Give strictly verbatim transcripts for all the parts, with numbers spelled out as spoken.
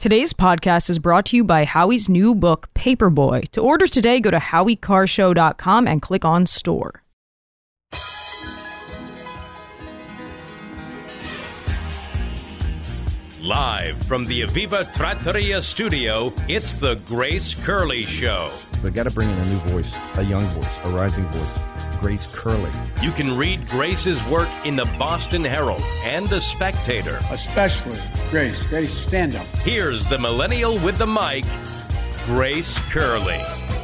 Today's podcast is brought to you by Howie's new book, Paperboy. To order today, go to howie car show dot com and click on store. Live from the Aviva Trattoria studio, it's the Grace Curley Show. We got to bring in a new voice, a young voice, a rising voice. Grace Curley. You can read Grace's work in the Boston Herald and the Spectator. Especially Grace. Grace, stand up. Here's the millennial with the mic, Grace Curley.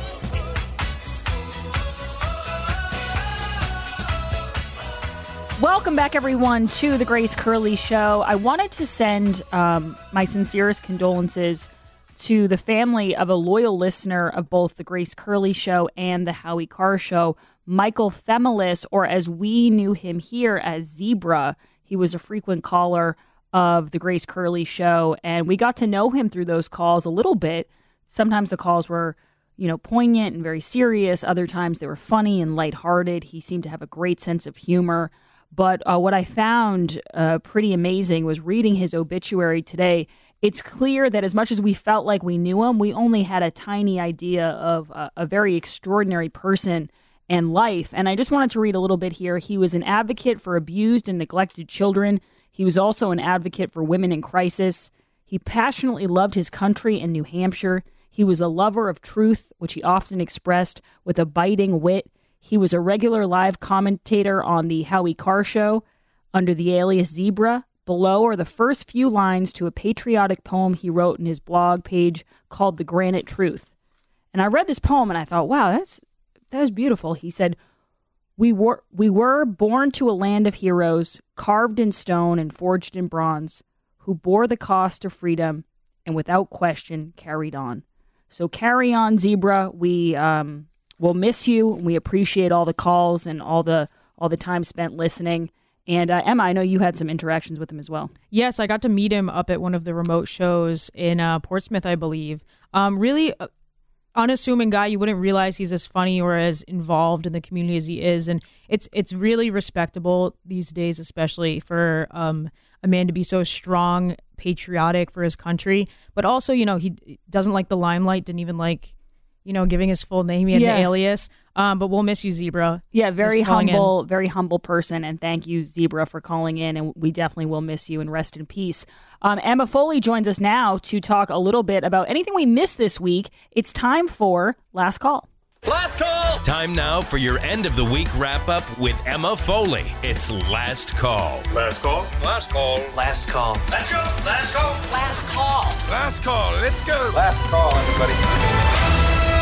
Welcome back, everyone, to the Grace Curley Show. I wanted to send um, my sincerest condolences to the family of a loyal listener of both the Grace Curley Show and the Howie Carr Show, Michael Themelis, or as we knew him here as Zebra. He was a frequent caller of the Grace Curley Show, and we got to know him through those calls a little bit. Sometimes the calls were, you know, poignant and very serious. Other times they were funny and lighthearted. He seemed to have a great sense of humor. But uh, what I found uh, pretty amazing was reading his obituary today. It's clear that as much as we felt like we knew him, we only had a tiny idea of a, a very extraordinary person and life. And I just wanted to read a little bit here. He was an advocate for abused and neglected children. He was also an advocate for women in crisis. He passionately loved his country and New Hampshire. He was a lover of truth, which he often expressed with a biting wit. He was a regular live commentator on the Howie Carr Show under the alias Zebra. Below are the first few lines to a patriotic poem he wrote in his blog page called The Granite Truth. And I read this poem and I thought, wow, that's that is beautiful. He said, we were, we were born to a land of heroes, carved in stone and forged in bronze, who bore the cost of freedom and without question carried on. So carry on, Zebra. We... um. We'll miss you. We appreciate all the calls and all the all the time spent listening. And uh, Emma, I know you had some interactions with him as well. Yes, I got to meet him up at one of the remote shows in uh, Portsmouth, I believe. Um, really uh, unassuming guy. You wouldn't realize he's as funny or as involved in the community as he is. And it's it's really respectable these days, especially for um, a man to be so strong, patriotic for his country. But also, you know, he doesn't like the limelight, didn't even like... you know, giving his full name, he had yeah. the alias. Um, but we'll miss you, Zebra. Yeah, very humble, in. very humble person. And thank you, Zebra, for calling in. And we definitely will miss you and rest in peace. Um, Emma Foley joins us now to talk a little bit about anything we missed this week. It's time for Last Call. Last Call! Time now for your end of the week wrap-up with Emma Foley. It's Last Call. Last Call. Last Call. Last Call. Let's go. Last Call. Last Call. Last Call. Let's go. Last Call, everybody.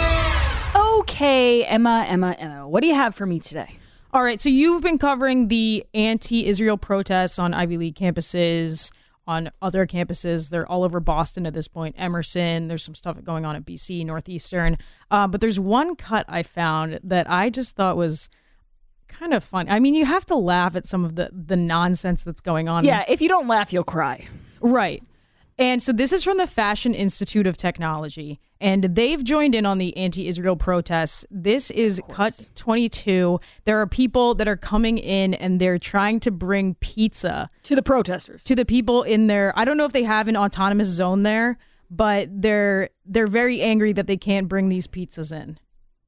Okay, Emma, Emma, Emma, what do you have for me today? All right, so you've been covering the anti-Israel protests on Ivy League campuses, on other campuses. They're all over Boston at this point. Emerson, there's some stuff going on at B C, Northeastern. Uh, but there's one cut I found that I just thought was kind of fun. I mean, you have to laugh at some of the, the nonsense that's going on. Yeah, if you don't laugh, you'll cry. Right. And so this is from the Fashion Institute of Technology, and they've joined in on the anti-Israel protests. This is cut twenty-two. There are people that are coming in, and they're trying to bring pizza to the protesters, to the people in there. I don't know if they have an autonomous zone there, but they're they're very angry that they can't bring these pizzas in.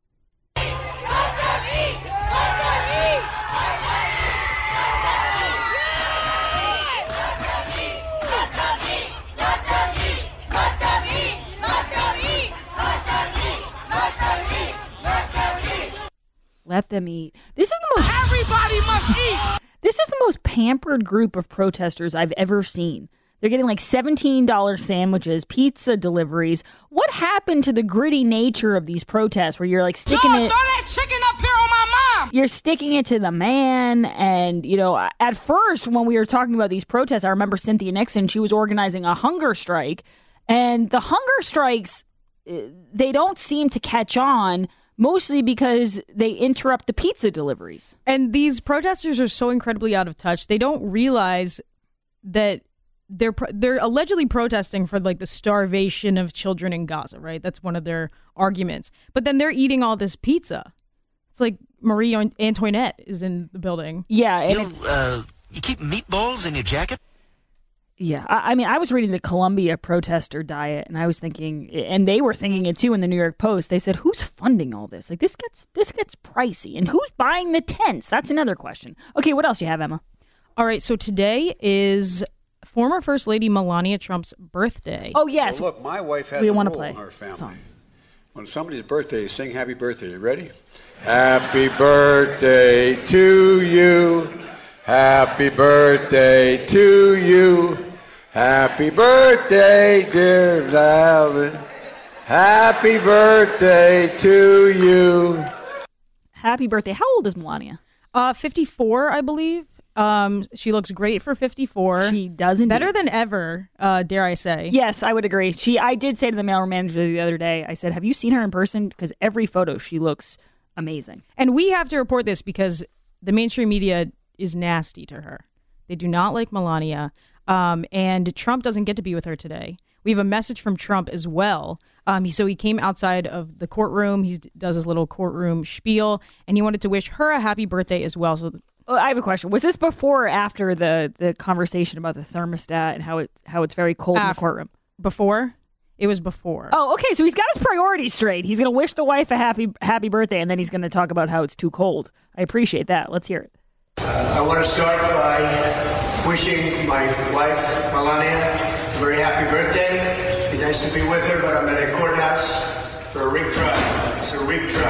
Let them eat. This is the most... Everybody must eat! This is the most pampered group of protesters I've ever seen. They're getting like seventeen dollars sandwiches, pizza deliveries. What happened to the gritty nature of these protests where you're like sticking Yo, it... throw that chicken up here on my mom! You're sticking it to the man. And, you know, at first when we were talking about these protests, I remember Cynthia Nixon, she was organizing a hunger strike. And the hunger strikes, they don't seem to catch on... mostly because they interrupt the pizza deliveries. And these protesters are so incredibly out of touch. They don't realize that they're they're allegedly protesting for like the starvation of children in Gaza, right? That's one of their arguments. But then they're eating all this pizza. It's like Marie Antoinette is in the building. Yeah. And you, uh, you keep meatballs in your jacket? Yeah, I, I mean, I was reading the Columbia protester diet, and I was thinking, and they were thinking it too in the New York Post. They said, "Who's funding all this? Like this gets this gets pricey, and who's buying the tents?" That's another question. Okay, what else you have, Emma? All right, so today is former First Lady Melania Trump's birthday. Oh yes, Well, look, my wife has we a want to rule play in our family. song. When somebody's birthday, you sing happy birthday. You ready? Happy birthday to you. Happy birthday to you. Happy birthday, dear Valen. Happy birthday to you. Happy birthday! How old is Melania? Uh, fifty-four, I believe. Um, she looks great for fifty-four. She doesn't Better than ever, uh, dare I say. Yes, I would agree. She, I did say to the mail manager the other day, I said, "Have you seen her in person? Because every photo, she looks amazing." And we have to report this because the mainstream media is nasty to her. They do not like Melania. Um, and Trump doesn't get to be with her today. We have a message from Trump as well. Um, he, so he came outside of the courtroom. He does his little courtroom spiel, and he wanted to wish her a happy birthday as well. So Well, I have a question. Was this before or after the, the conversation about the thermostat and how it's how it's very cold in the After. courtroom? before, it was before. Oh, okay. So he's got his priorities straight. He's going to wish the wife a happy happy birthday, and then he's going to talk about how it's too cold. I appreciate that. Let's hear it. I want to start by wishing my wife, Melania, a very happy birthday. It'd be nice to be with her, but I'm at a courthouse for a rig trial. It's a rig trial.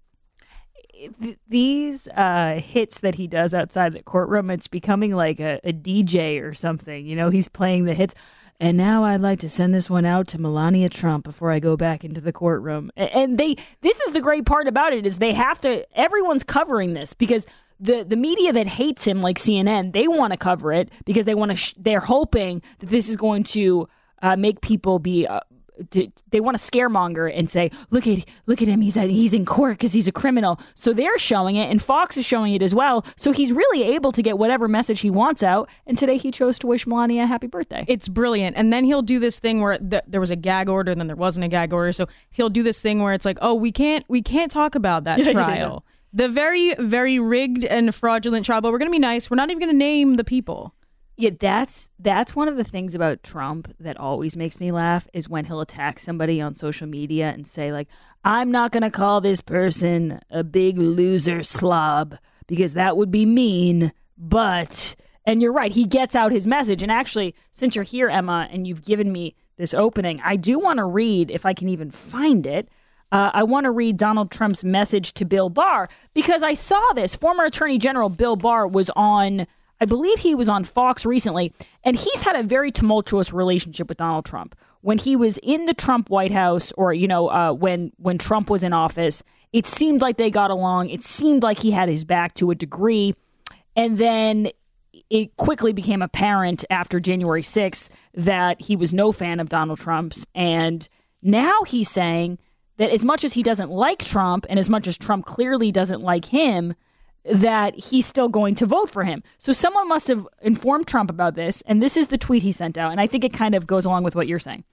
These uh, hits that he does outside the courtroom, it's becoming like a, a D J or something. You know, he's playing the hits. And now I'd like to send this one out to Melania Trump before I go back into the courtroom. And they, this is the great part about it, is they have to, everyone's covering this because the, the media that hates him, like C N N, they want to cover it because they want to, sh- they're hoping that this is going to uh, make people be, uh, to, they want to scaremonger and say, look at look at him, he's at, he's in court because he's a criminal. So they're showing it, and Fox is showing it as well. So he's really able to get whatever message he wants out. And today he chose to wish Melania a happy birthday. It's brilliant. And then he'll do this thing where th- there was a gag order and then there wasn't a gag order. So he'll do this thing where it's like, oh, we can't we can't talk about that Yeah, trial. yeah, yeah. The very, very rigged and fraudulent trial, but we're going to be nice. We're not even going to name the people. Yeah, that's that's one of the things about Trump that always makes me laugh is when he'll attack somebody on social media and say, like, I'm not going to call this person a big loser slob because that would be mean, but, and you're right, he gets out his message. And actually, since you're here, Emma, and you've given me this opening, I do want to read, if I can even find it, uh, I want to read Donald Trump's message to Bill Barr because I saw this. Former Attorney General Bill Barr was on, I believe he was on Fox recently, and he's had a very tumultuous relationship with Donald Trump. When he was in the Trump White House, or, you know, uh, when when Trump was in office, it seemed like they got along. It seemed like he had his back to a degree. And then it quickly became apparent after January sixth that he was no fan of Donald Trump's. And now he's saying that as much as he doesn't like Trump, and as much as Trump clearly doesn't like him, that he's still going to vote for him. So someone must have informed Trump about this, and this is the tweet he sent out, and I think it kind of goes along with what you're saying.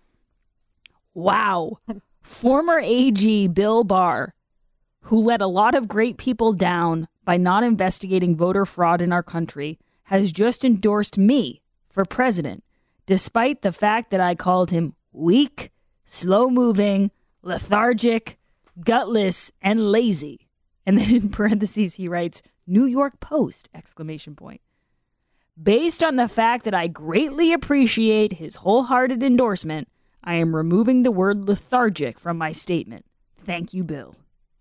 Wow. Former A G Bill Barr, who let a lot of great people down by not investigating voter fraud in our country, has just endorsed me for president, despite the fact that I called him weak, slow-moving, lethargic, gutless, and lazy. And then in parentheses, he writes, New York Post, exclamation point. Based on the fact that I greatly appreciate his wholehearted endorsement, I am removing the word lethargic from my statement. Thank you, Bill.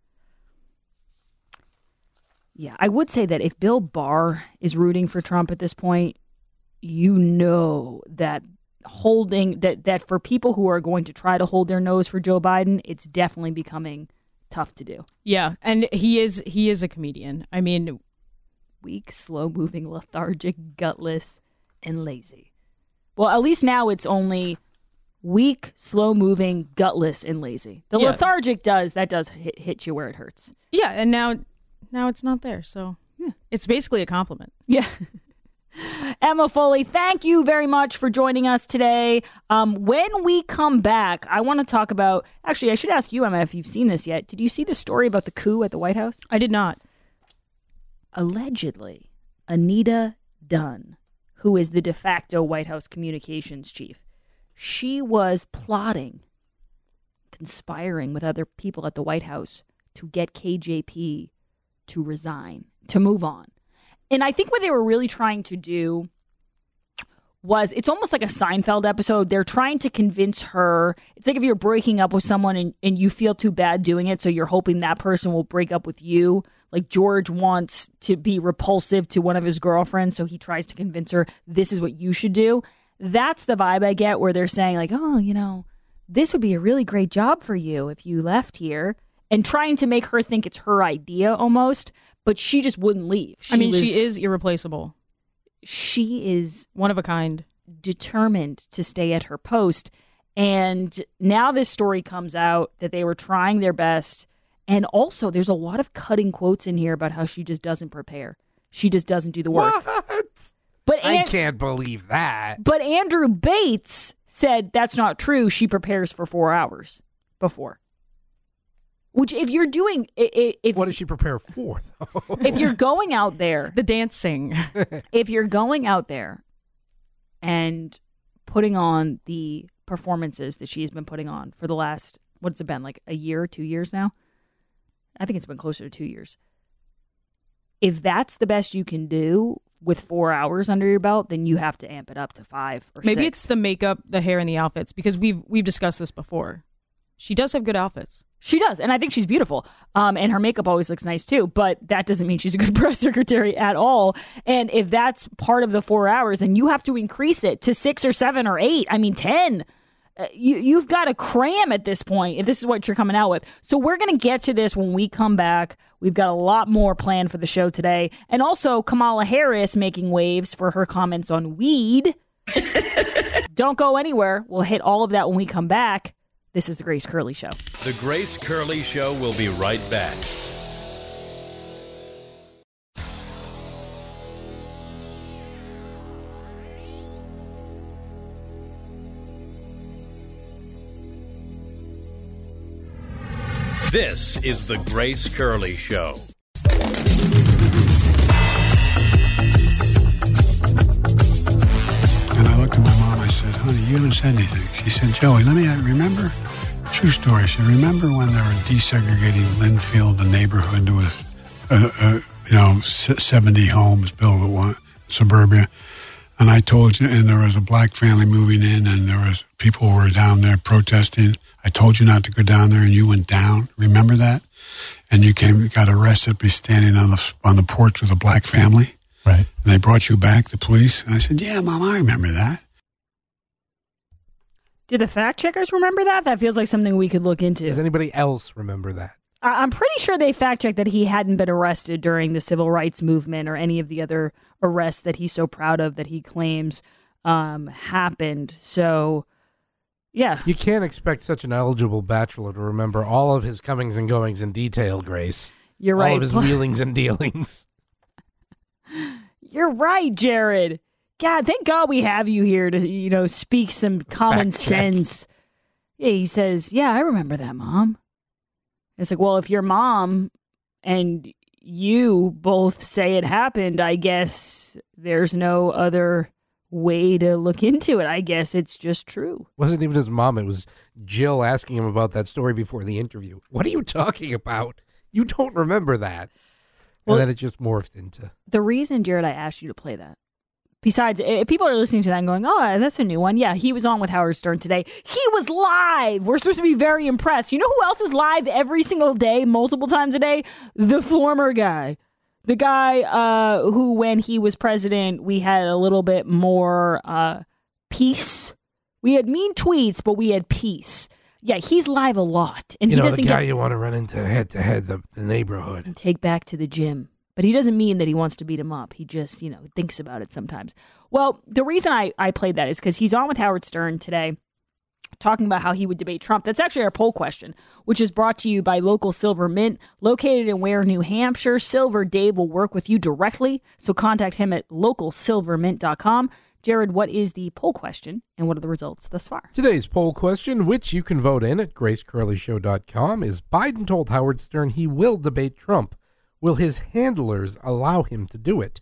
Yeah, I would say that if Bill Barr is rooting for Trump at this point, you know that holding, that, that for people who are going to try to hold their nose for Joe Biden, it's definitely becoming tough to do. Yeah, and he is he is a comedian. I mean, weak, slow-moving, lethargic, gutless, and lazy. Well, at least now it's only weak, slow-moving, gutless, and lazy. The Yeah. lethargic does, that does hit, hit you where it hurts. yeah, and now now it's not there. So yeah, it's basically a compliment. Yeah. Emma Foley, thank you very much for joining us today. Um, when we come back, I want to talk about, actually, I should ask you, Emma, if you've seen this yet. Did you see the story about the coup at the White House? I did not. Allegedly, Anita Dunn, who is the de facto White House communications chief. She was plotting, conspiring with other people at the White House to get K J P to resign, to move on. And I think what they were really trying to do was, it's almost like a Seinfeld episode. They're trying to convince her. It's like if you're breaking up with someone and, and you feel too bad doing it, so you're hoping that person will break up with you. Like George wants to be repulsive to one of his girlfriends, so he tries to convince her this is what you should do. That's the vibe I get, where they're saying like, oh, you know, this would be a really great job for you if you left here, and trying to make her think it's her idea almost, but she just wouldn't leave. She I mean, was, she is irreplaceable. She is one of a kind, determined to stay at her post. And now this story comes out that they were trying their best. And also there's a lot of cutting quotes in here about how she just doesn't prepare. She just doesn't do the work. What? But I An- can't believe that. But Andrew Bates said that's not true. She prepares for four hours before. Which, if you're doing, if what does she prepare for? If you're going out there, the dancing. If you're going out there and putting on the performances that she's been putting on for the last, what's it been, like a year, two years now? I think it's been closer to two years. If that's the best you can do with four hours under your belt, then you have to amp it up to five or Maybe six. it's the makeup, the hair, and the outfits, because we've we've discussed this before. She does have good outfits. She does, and I think she's beautiful. Um, and her makeup always looks nice, too. But that doesn't mean she's a good press secretary at all. And if that's part of the four hours, then you have to increase it to six or seven or eight. I mean, ten. Uh, you, you've got to cram at this point if this is what you're coming out with. So we're going to get to this when we come back. We've got a lot more planned for the show today. And also Kamala Harris making waves for her comments on weed. Don't go anywhere. We'll hit all of that when we come back. This is The Grace Curley Show. The Grace Curley Show will be right back. This is The Grace Curley Show. And I looked at my mom, I said, honey, you haven't said anything. She said, Joey, let me remember. True story. She said, remember when they were desegregating Linfield, the neighborhood? There was, uh, uh, you know, seventy homes built at one, suburbia. And I told you, and there was a black family moving in, and there was people who were down there protesting. I told you not to go down there, and you went down. Remember that? And you came, got arrested, be standing on the on the porch with a black family. Right. And they brought you back, the police. And I said, yeah, Mom, I remember that. Do the fact checkers remember that? That feels like something we could look into. Does anybody else remember that? I- I'm pretty sure they fact checked that he hadn't been arrested during the civil rights movement or any of the other arrests that he's so proud of that he claims um, happened. So, yeah. You can't expect such an eligible bachelor to remember all of his comings and goings in detail, Grace. You're all right. All of his wheelings and dealings. You're right, Jared. God, thank God we have you here to, you know, speak some common Fact check. sense. Yeah, he says, yeah, I remember that, Mom. It's like, well, if your mom and you both say it happened, I guess there's no other way to look into it. I guess it's just true. It wasn't even his mom. It was Jill asking him about that story before the interview. What are you talking about? You don't remember that. Well, and then it just morphed into... The reason, Jared, I asked you to play that, besides, if people are listening to that and going, oh, that's a new one. Yeah, he was on with Howard Stern today. He was live. We're supposed to be very impressed. You know who else is live every single day, multiple times a day? The former guy. The guy uh, who, when he was president, we had a little bit more uh, peace. We had mean tweets, but we had peace. Yeah, he's live a lot. And you he know, doesn't the guy get, you want to run into head-to-head, the, the neighborhood. and take back to the gym. But he doesn't mean that he wants to beat him up. He just, you know, thinks about it sometimes. Well, the reason I, I played that is because he's on with Howard Stern today talking about how he would debate Trump. That's actually our poll question, which is brought to you by Local Silver Mint, located in Ware, New Hampshire. Silver Dave will work with you directly, so contact him at local silver mint dot com. Jared, what is the poll question, and what are the results thus far? Today's poll question, which you can vote in at grace curley show dot com, is Biden told Howard Stern he will debate Trump. Will his handlers allow him to do it?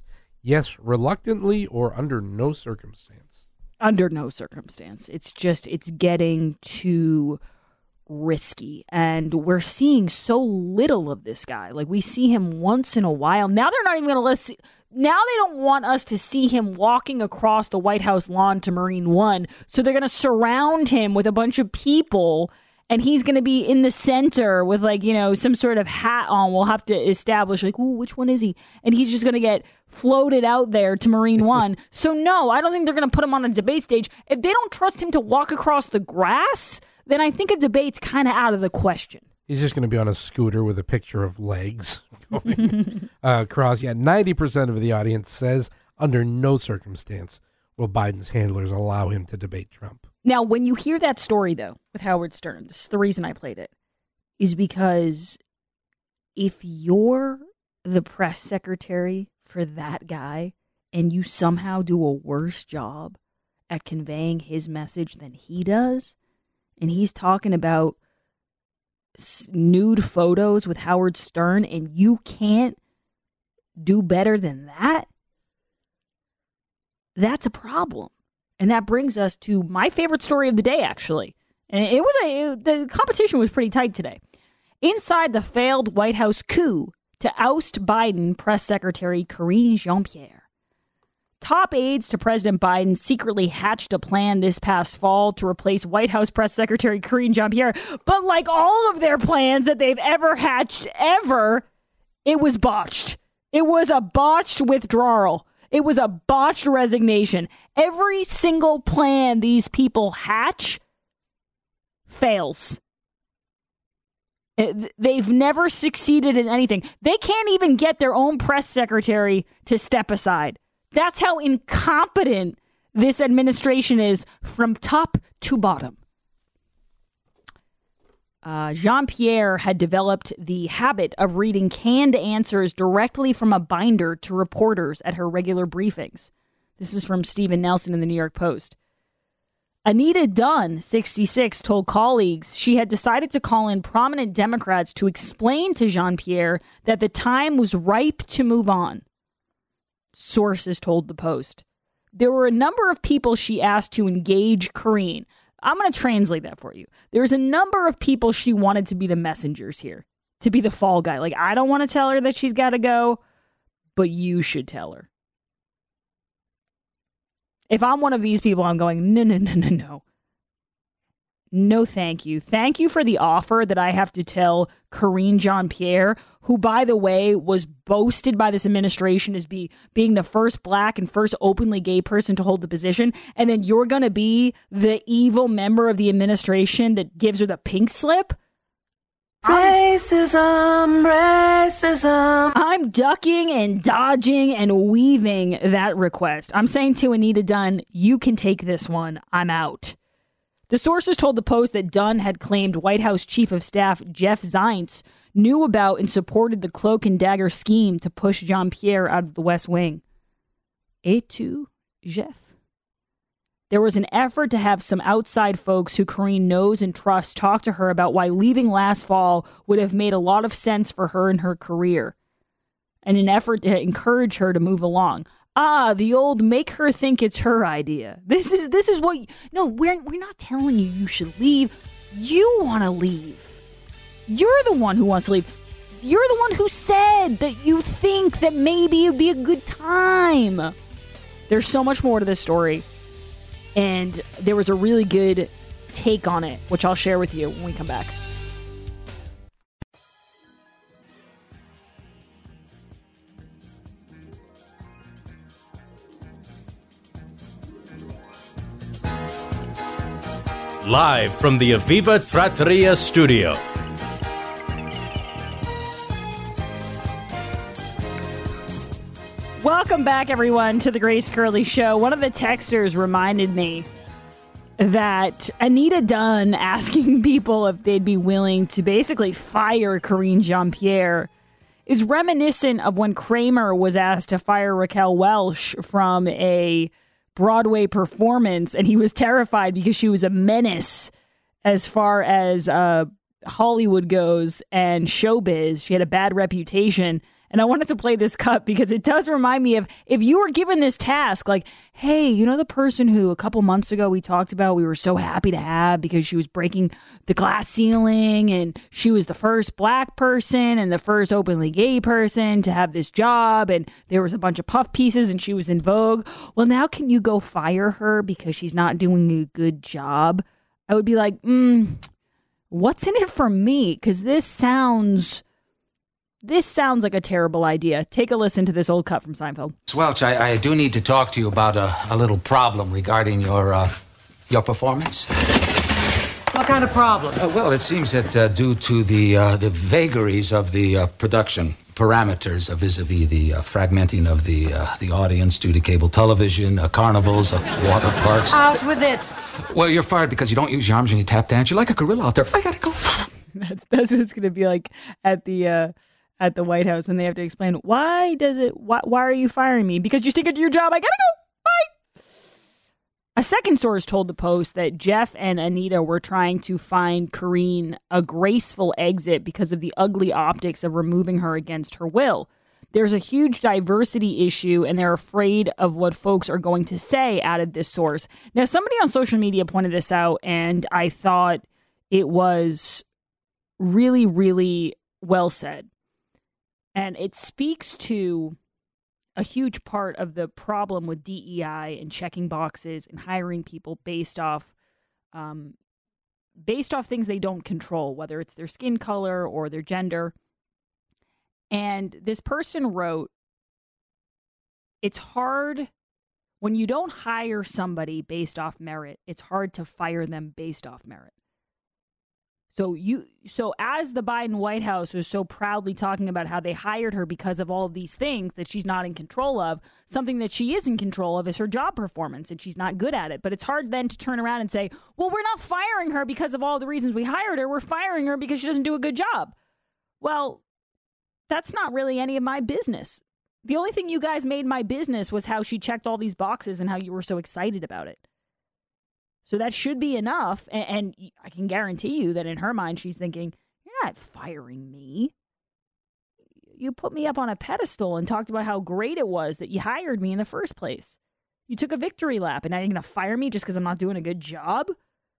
Yes, reluctantly or under no circumstance. Under no circumstance. It's just, it's getting too risky. And we're seeing so little of this guy. Like, we see him once in a while. Now they're not even going to let us see. Now they don't want us to see him walking across the White House lawn to Marine One. So they're going to surround him with a bunch of people, and he's going to be in the center with, like, you know, some sort of hat on. We'll have to establish, like, ooh, which one is he? And he's just going to get floated out there to Marine One. So, no, I don't think they're going to put him on a debate stage. If they don't trust him to walk across the grass, then I think a debate's kind of out of the question. He's just going to be on a scooter with a picture of legs going uh, across. Yeah, ninety percent of the audience says under no circumstance will Biden's handlers allow him to debate Trump. Now, when you hear that story, though, with Howard Stern, this is the reason I played it, is because if you're the press secretary for that guy and you somehow do a worse job at conveying his message than he does, and he's talking about nude photos with Howard Stern, and you can't do better than that, that's a problem. And that brings us to my favorite story of the day, actually. And it was a it, the competition was pretty tight today. Inside the failed White House coup to oust Biden press secretary Karine Jean-Pierre. Top aides to President Biden secretly hatched a plan this past fall to replace White House Press Secretary Karine Jean-Pierre. But like all of their plans that they've ever hatched, ever, it was botched. It was a botched withdrawal. It was a botched resignation. Every single plan these people hatch fails. It, they've never succeeded in anything. They can't even get their own press secretary to step aside. That's how incompetent this administration is from top to bottom. Uh, Jean-Pierre had developed the habit of reading canned answers directly from a binder to reporters at her regular briefings. This is from Stephen Nelson in the New York Post. Anita Dunn, sixty-six, told colleagues she had decided to call in prominent Democrats to explain to Jean-Pierre that the time was ripe to move on. Sources told the Post. There were a number of people she asked to engage Karine. I'm going to translate that for you. There's a number of people she wanted to be the messengers here, to be the fall guy. Like, I don't want to tell her that she's got to go, but you should tell her. If I'm one of these people, I'm going, no, no, no, no, no. No, thank you. Thank you for the offer that I have to tell Karine Jean-Pierre, who, by the way, was boasted by this administration as be, being the first black and first openly gay person to hold the position. And then you're going to be the evil member of the administration that gives her the pink slip? Racism, racism. I'm ducking and dodging and weaving that request. I'm saying to Anita Dunn, you can take this one. I'm out. The sources told the Post that Dunn had claimed White House Chief of Staff Jeff Zients knew about and supported the cloak and dagger scheme to push Jean-Pierre out of the West Wing. Et tu, Jeff? There was an effort to have some outside folks who Karine knows and trusts talk to her about why leaving last fall would have made a lot of sense for her and her career, and an effort to encourage her to move along. Ah, the old make her think it's her idea. This is this is what... You, no, we're, we're not telling you you should leave. You want to leave. You're the one who wants to leave. You're the one who said that you think that maybe it would be a good time. There's so much more to this story. And there was a really good take on it, which I'll share with you when we come back. Live from the Aviva Trattoria studio. Welcome back, everyone, to the Grace Curley Show. One of the texters reminded me that Anita Dunn asking people if they'd be willing to basically fire Karine Jean-Pierre is reminiscent of when Kramer was asked to fire Raquel Welch from a Broadway performance, and he was terrified because she was a menace as far as uh, Hollywood goes and showbiz. She had a bad reputation, And I wanted to play this cut because it does remind me of if you were given this task, like, hey, you know the person who a couple months ago we talked about we were so happy to have because she was breaking the glass ceiling and she was the first black person and the first openly gay person to have this job and there was a bunch of puff pieces and she was in vogue. Well, now can you go fire her because she's not doing a good job? I would be like, hmm, what's in it for me? Because this sounds... This sounds like a terrible idea. Take a listen to this old cut from Seinfeld. Welch, I, I do need to talk to you about a, a little problem regarding your uh, your performance. What kind of problem? Uh, well, it seems that uh, due to the uh, the vagaries of the uh, production parameters uh, vis-a-vis the uh, fragmenting of the uh, the audience due to cable television, uh, carnivals, uh, water parks. Out with it. Well, you're fired because you don't use your arms when you tap dance. You're like a gorilla out there. I gotta go. that's, that's what it's going to be like at the... Uh, at the White House when they have to explain why does it why, why are you firing me? Because you stink at your job. I gotta go. Bye. A second source told the Post that Jeff and Anita were trying to find Karine a graceful exit because of the ugly optics of removing her against her will. There's a huge diversity issue and they're afraid of what folks are going to say, added this source. Now, somebody on social media pointed this out and I thought it was really, really well said. And it speaks to a huge part of the problem with D E I and checking boxes and hiring people based off, um, based off things they don't control, whether it's their skin color or their gender. And this person wrote, it's hard when you don't hire somebody based off merit, it's hard to fire them based off merit. So you, so as the Biden White House was so proudly talking about how they hired her because of all of these things that she's not in control of, something that she is in control of is her job performance, and she's not good at it. But it's hard then to turn around and say, well, we're not firing her because of all the reasons we hired her. We're firing her because she doesn't do a good job. Well, that's not really any of my business. The only thing you guys made my business was how she checked all these boxes and how you were so excited about it. So that should be enough. And, and I can guarantee you that in her mind, she's thinking, you're not firing me. You put me up on a pedestal and talked about how great it was that you hired me in the first place. You took a victory lap and now you're going to fire me just because I'm not doing a good job?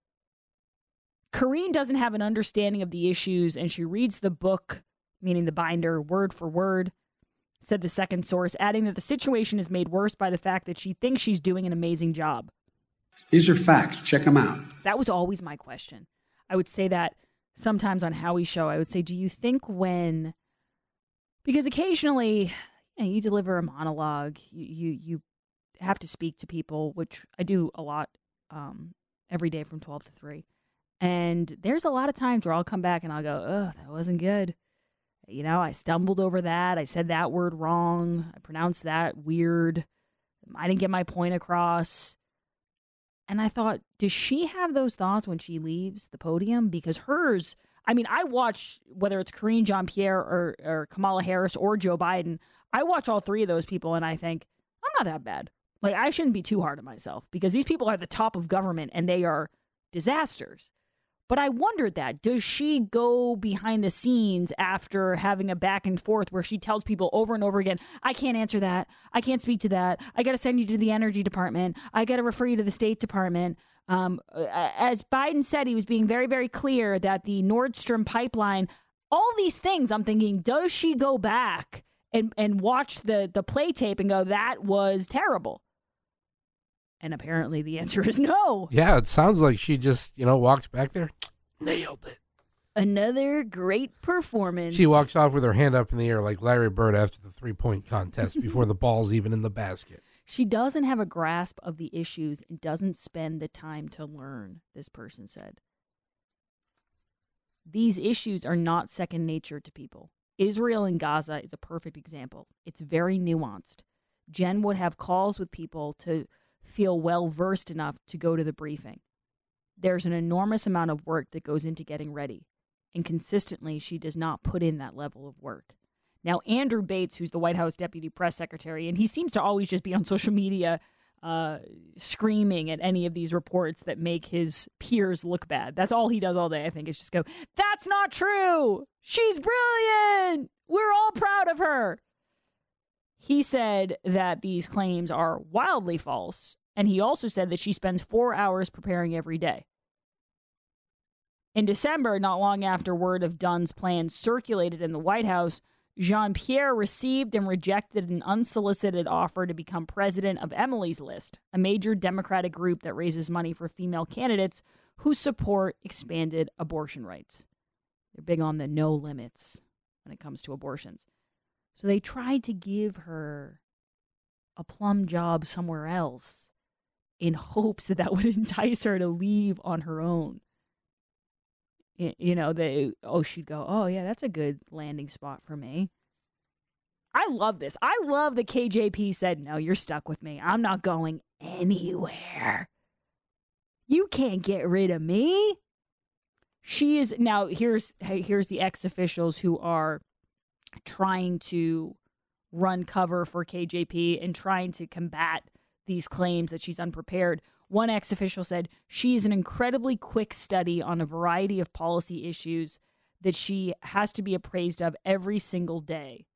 Karine doesn't have an understanding of the issues and she reads the book, meaning the binder, word for word, said the second source, adding that the situation is made worse by the fact that she thinks she's doing an amazing job. These are facts. Check them out. That was always my question. I would say that sometimes on Howie's show, I would say, do you think when, because occasionally you know, you deliver a monologue, you, you, you have to speak to people, which I do a lot um, every day from twelve to three. And there's a lot of times where I'll come back and I'll go, oh, that wasn't good. You know, I stumbled over that. I said that word wrong. I pronounced that weird. I didn't get my point across. And I thought, does she have those thoughts when she leaves the podium? Because hers, I mean, I watch, whether it's Karine Jean-Pierre or, or Kamala Harris or Joe Biden, I watch all three of those people and I think, I'm not that bad. Like, I shouldn't be too hard on myself because these people are at the top of government and they are disasters. But I wondered that. Does she go behind the scenes after having a back and forth where she tells people over and over again, I can't answer that. I can't speak to that. I got to send you to the Energy Department. I got to refer you to the State Department. Um, as Biden said, he was being very, very clear that the Nord Stream pipeline, all these things, I'm thinking, does she go back and, and watch the, the play tape and go, that was terrible? And apparently the answer is no. Yeah, it sounds like she just, you know, walks back there, nailed it. Another great performance. She walks off with her hand up in the air like Larry Bird after the three-point contest before the ball's even in the basket. She doesn't have a grasp of the issues and doesn't spend the time to learn, this person said. These issues are not second nature to people. Israel and Gaza is a perfect example. It's very nuanced. Jen would have calls with people to feel well-versed enough to go to the briefing. There's an enormous amount of work that goes into getting ready, and consistently she does not put in that level of work. Now, Andrew Bates, who's the White House Deputy Press Secretary, and he seems to always just be on social media uh, screaming at any of these reports that make his peers look bad. That's all he does all day, I think, is just go, that's not true. She's brilliant. We're all proud of her. He said that these claims are wildly false, and he also said that she spends four hours preparing every day. In December, not long after word of Dunn's plans circulated in the White House, Jean-Pierre received and rejected an unsolicited offer to become president of Emily's List, a major Democratic group that raises money for female candidates who support expanded abortion rights. They're big on the no limits when it comes to abortions. So they tried to give her a plum job somewhere else in hopes that that would entice her to leave on her own. You know, they, oh, she'd go, oh, yeah, that's a good landing spot for me. I love this. I love that K J P said, no, you're stuck with me. I'm not going anywhere. You can't get rid of me. She is, now, here's, here's the ex-officials who are trying to run cover for K J P and trying to combat these claims that she's unprepared. One ex-official said, she is an incredibly quick study on a variety of policy issues that she has to be appraised of every single day.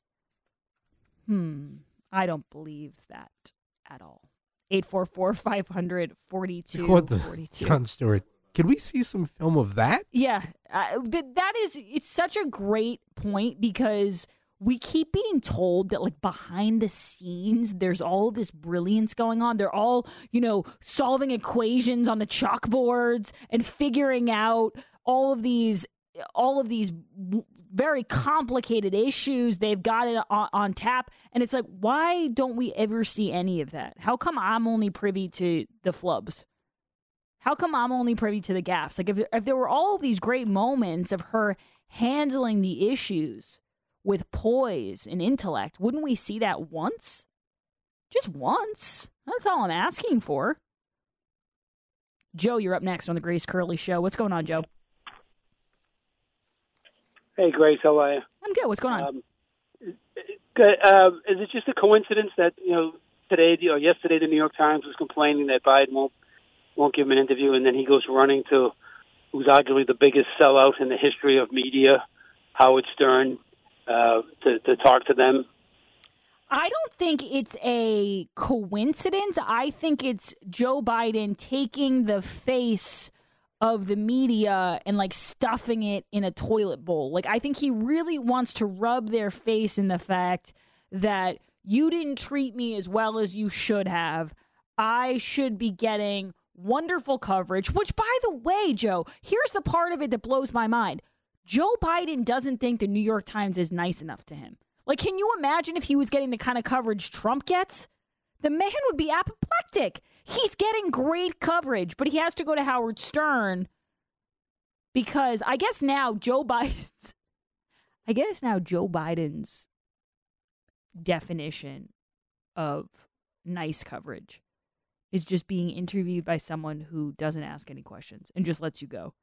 Hmm, I don't believe that at all. eight four four, five hundred, forty-two forty-two. Jon Stewart, can we see some film of that? Yeah, uh, th- that is, it's such a great point because we keep being told that, like, behind the scenes, there's all this brilliance going on. They're all, you know, solving equations on the chalkboards and figuring out all of these, all of these very complicated issues. They've got it on, on tap. And it's like, why don't we ever see any of that? How come I'm only privy to the flubs? How come I'm only privy to the gaffes? Like, if, if there were all of these great moments of her handling the issues with poise and intellect, wouldn't we see that once? Just once. That's all I'm asking for. Joe, you're up next on the Grace Curley Show. What's going on, Joe? Hey, Grace, how are you? I'm good. What's going on? Um, good. Uh, is it just a coincidence that, you know, today or yesterday the New York Times was complaining that Biden won't won't give him an interview, and then he goes running to who's arguably the biggest sellout in the history of media, Howard Stern, Uh, to, to talk to them? I don't think it's a coincidence. I think it's Joe Biden taking the face of the media and, like, stuffing it in a toilet bowl. Like, I think he really wants to rub their face in the fact that you didn't treat me as well as you should have. I should be getting wonderful coverage, which, by the way, Joe, here's the part of it that blows my mind. Joe Biden doesn't think the New York Times is nice enough to him. Like, can you imagine if he was getting the kind of coverage Trump gets? The man would be apoplectic. He's getting great coverage, but he has to go to Howard Stern because I guess now Joe Biden's, I guess now Joe Biden's definition of nice coverage is just being interviewed by someone who doesn't ask any questions and just lets you go.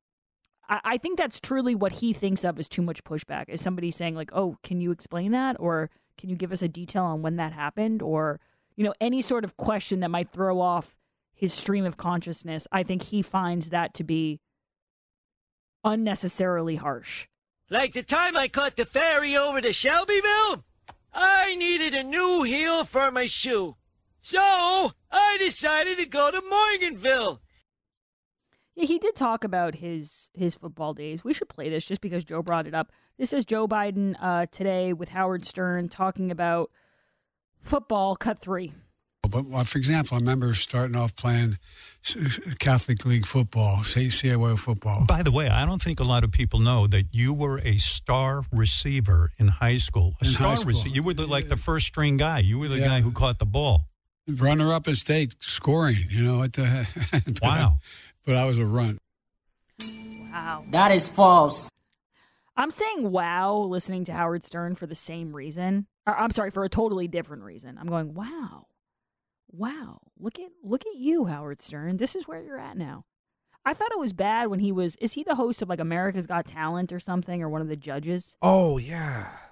I think that's truly what he thinks of as too much pushback, is somebody saying, like, oh, can you explain that? Or can you give us a detail on when that happened? Or, you know, any sort of question that might throw off his stream of consciousness. I think he finds that to be unnecessarily harsh. Like the time I caught the ferry over to Shelbyville, I needed a new heel for my shoe. So I decided to go to Morganville. Yeah, he did talk about his his football days. We should play this just because Joe brought it up. This is Joe Biden uh, today with Howard Stern talking about football, cut three. But, well, for example, I remember starting off playing Catholic League football, C A Y football. By the way, I don't think a lot of people know that you were a star receiver in high school. A in star high school. receiver. You were the, like the first string guy. You were the Yeah. guy who caught the ball. Runner up in state, scoring, you know. At the, Wow. But I was a runt. Wow. That is false. I'm saying wow listening to Howard Stern for the same reason. Or, I'm sorry, for a totally different reason. I'm going, wow. Wow. Look at look at you, Howard Stern. This is where you're at now. I thought it was bad when he was, is he the host of like America's Got Talent or something, or one of the judges? Oh, yeah.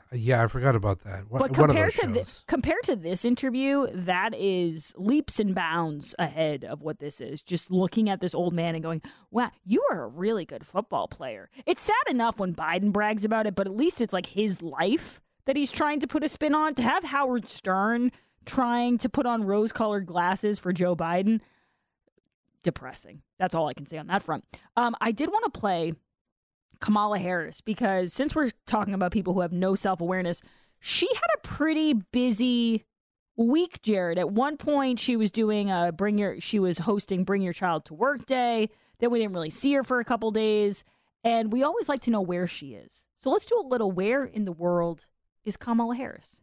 Yeah, I forgot about that. One, But one of compared those to thi- shows. compared to this interview, that is leaps and bounds ahead of what this is. Just looking at this old man and going, "Wow, you are a really good football player." It's sad enough when Biden brags about it, but at least it's like his life that he's trying to put a spin on. To have Howard Stern trying to put on rose-colored glasses for Joe Biden, depressing. That's all I can say on that front. Um, I did want to play Kamala Harris because since we're talking about people who have no self-awareness, she had a pretty busy week, Jared. At one point, she was doing a bring your she was hosting Bring Your Child to Work Day. Then we didn't really see her for a couple days, and we always like to know where she is. So let's do a little where in the world is Kamala Harris?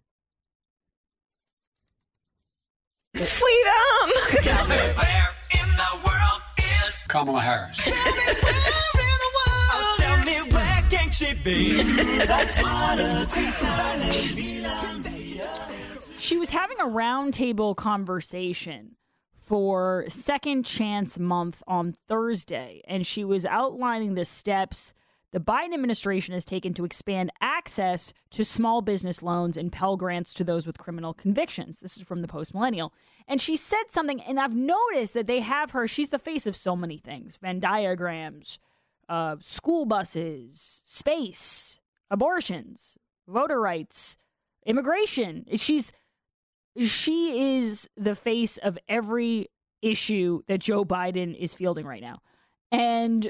Freedom! Tell me where in the world is Kamala Harris. Oh, tell me where can she be? That's smarter She was having a roundtable conversation for Second Chance Month on Thursday, and she was outlining the steps the Biden administration has taken to expand access to small business loans and Pell Grants to those with criminal convictions. This is from the Post Millennial. And she said something, and I've noticed that they have her. She's the face of so many things. Venn diagrams, uh, school buses, space, abortions, voter rights, immigration. She's she is the face of every issue that Joe Biden is fielding right now. And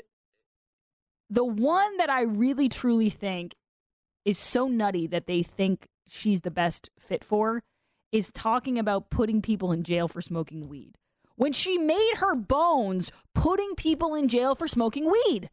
the one that I really, truly think is so nutty that they think she's the best fit for is talking about putting people in jail for smoking weed. When she made her bones putting people in jail for smoking weed.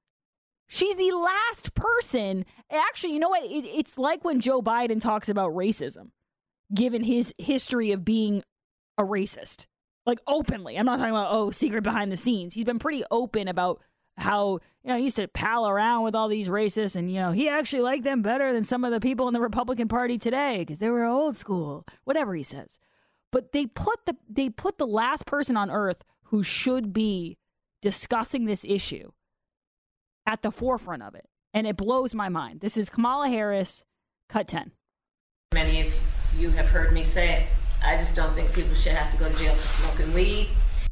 She's the last person. Actually, you know what? It, it's like when Joe Biden talks about racism, given his history of being a racist. Like openly. I'm not talking about, oh, secret behind the scenes. He's been pretty open about how, you know, he used to pal around with all these racists and, you know, he actually liked them better than some of the people in the Republican Party today because they were old school, whatever he says. But they put the they put the last person on earth who should be discussing this issue at the forefront of it. And it blows my mind. This is Kamala Harris, cut ten. Many of you have heard me say, I just don't think people should have to go to jail for smoking weed.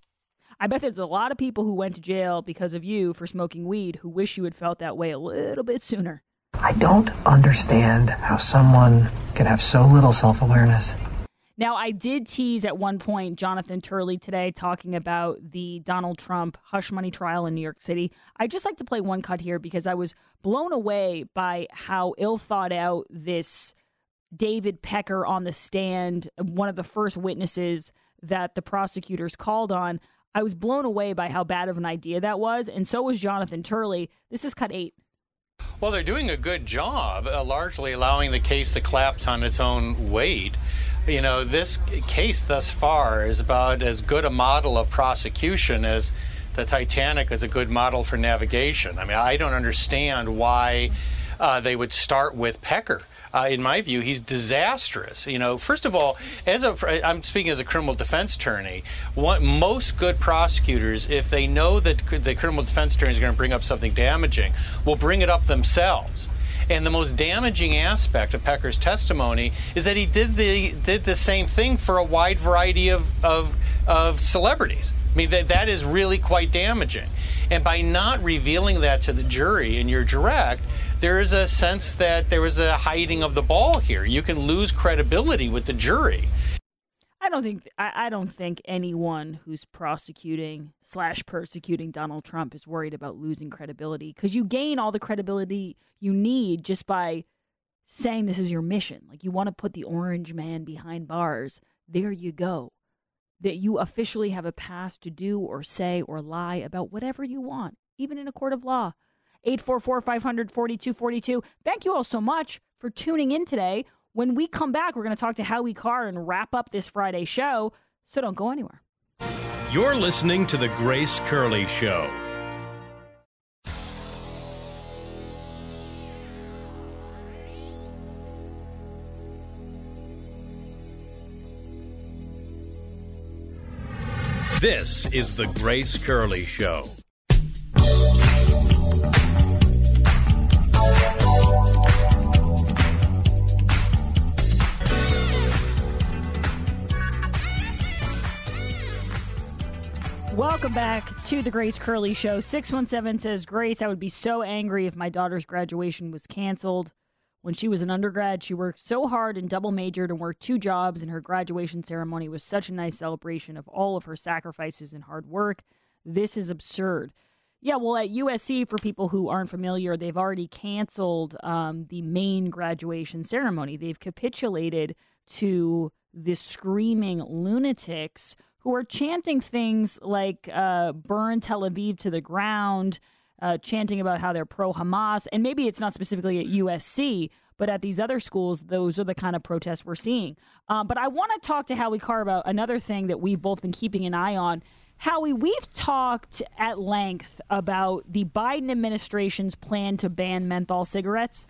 I bet there's a lot of people who went to jail because of you for smoking weed who wish you had felt that way a little bit sooner. I don't understand how someone can have so little self-awareness. Now, I did tease at one point Jonathan Turley today talking about the Donald Trump hush money trial in New York City. I'd just like to play one cut here because I was blown away by how ill thought out this David Pecker on the stand, one of the first witnesses that the prosecutors called on. I was blown away by how bad of an idea that was, and so was Jonathan Turley. This is cut eight. Well, they're doing a good job, uh, largely allowing the case to collapse on its own weight. You know, this case thus far is about as good a model of prosecution as the Titanic is a good model for navigation. I mean, I don't understand why uh, they would start with Pecker. Uh, in my view, he's disastrous. You know, first of all, as a, I'm speaking as a criminal defense attorney. What, most good prosecutors, if they know that the criminal defense attorney is going to bring up something damaging, will bring it up themselves. And the most damaging aspect of Pecker's testimony is that he did the did the same thing for a wide variety of of, of celebrities. I mean, that that is really quite damaging. And by not revealing that to the jury in your direct, there is a sense that there was a hiding of the ball here. You can lose credibility with the jury. I don't think I, I don't think anyone who's prosecuting slash persecuting Donald Trump is worried about losing credibility, because you gain all the credibility you need just by saying this is your mission. Like, you want to put the orange man behind bars. There you go. That you officially have a pass to do or say or lie about whatever you want, even in a court of law. eight four four, five hundred, forty-two forty-two. Thank you all so much for tuning in today. When we come back, we're going to talk to Howie Carr and wrap up this Friday show, so don't go anywhere. You're listening to The Grace Curley Show. This is The Grace Curley Show. Welcome back to the Grace Curley Show. six one seven says, Grace, I would be so angry if my daughter's graduation was canceled. When she was an undergrad, she worked so hard and double majored and worked two jobs, and her graduation ceremony was such a nice celebration of all of her sacrifices and hard work. This is absurd. Yeah, well, at U S C, for people who aren't familiar, they've already canceled um, the main graduation ceremony. They've capitulated to the screaming lunatics who are chanting things like uh, burn Tel Aviv to the ground, uh, chanting about how they're pro-Hamas. And maybe it's not specifically at U S C, but at these other schools, those are the kind of protests we're seeing. Um, but I want to talk to Howie Carr about another thing that we've both been keeping an eye on. Howie, we've talked at length about the Biden administration's plan to ban menthol cigarettes.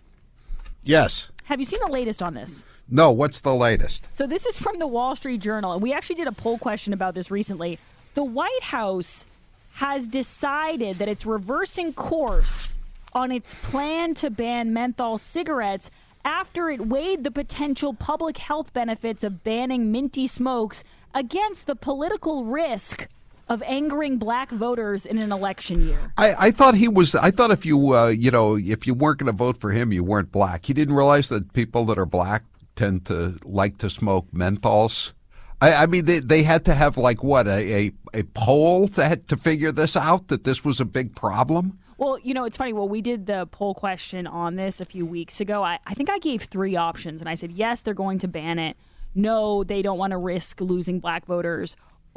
Yes. Have you seen the latest on this? No, what's the latest? So this is from the Wall Street Journal, and we actually did a poll question about this recently. The White House has decided that it's reversing course on its plan to ban menthol cigarettes after it weighed the potential public health benefits of banning minty smokes against the political risk of angering black voters in an election year. I, I thought he was. I thought if you, uh, you know, if you weren't going to vote for him, you weren't black. He didn't realize that people that are black tend to like to smoke menthols. I, I mean, they they had to have like what a a, a poll to to figure this out, that this was a big problem. Well, you know, it's funny. Well, we did the poll question on this a few weeks ago. I, I think I gave three options, and I said yes, they're going to ban it. No, they don't want to risk losing black voters,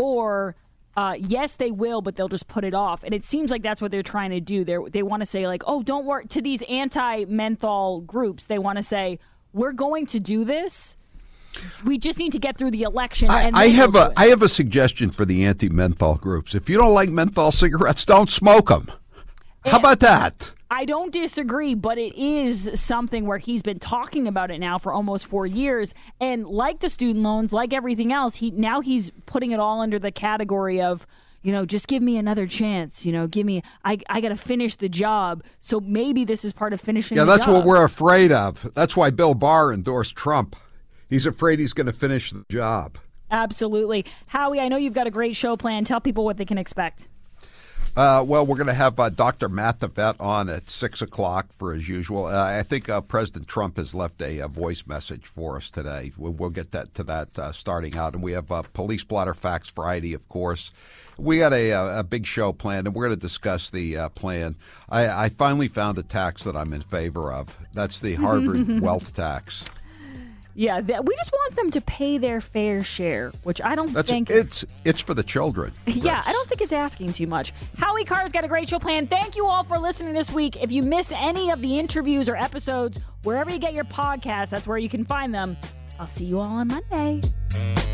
or Uh, yes, they will, but they'll just put it off. And it seems like that's what they're trying to do. They they want to say, like, oh, don't worry. To these anti-menthol groups, they want to say, we're going to do this. We just need to get through the election. I, and I then have we'll a do it. I have a suggestion for the anti-menthol groups. If you don't like menthol cigarettes, don't smoke them. How about that? I don't disagree, but it is something where he's been talking about it now for almost four years. And like the student loans, like everything else, he now he's putting it all under the category of, you know, just give me another chance. You know, give me, I, I got to finish the job. So maybe this is part of finishing Yeah, the that's job. what we're afraid of. That's why Bill Barr endorsed Trump. He's afraid he's going to finish the job. Absolutely. Howie, I know you've got a great show planned. Tell people what they can expect. Uh, well, we're going to have uh, Doctor Matt the Vet on at six o'clock for as usual. Uh, I think uh, President Trump has left a, a voice message for us today. We'll, we'll get that to that uh, starting out. And we have uh, Police Blotter Facts Friday, of course. We got a, a, a big show planned, and we're going to discuss the uh, plan. I, I finally found a tax that I'm in favor of. That's the Harvard wealth tax. Yeah, th- we just want them to pay their fair share, which I don't That's, think... It's it's for the children. Yeah, I don't think it's asking too much. Howie Carr's got a great show planned. Thank you all for listening this week. If you missed any of the interviews or episodes, wherever you get your podcasts, that's where you can find them. I'll see you all on Monday.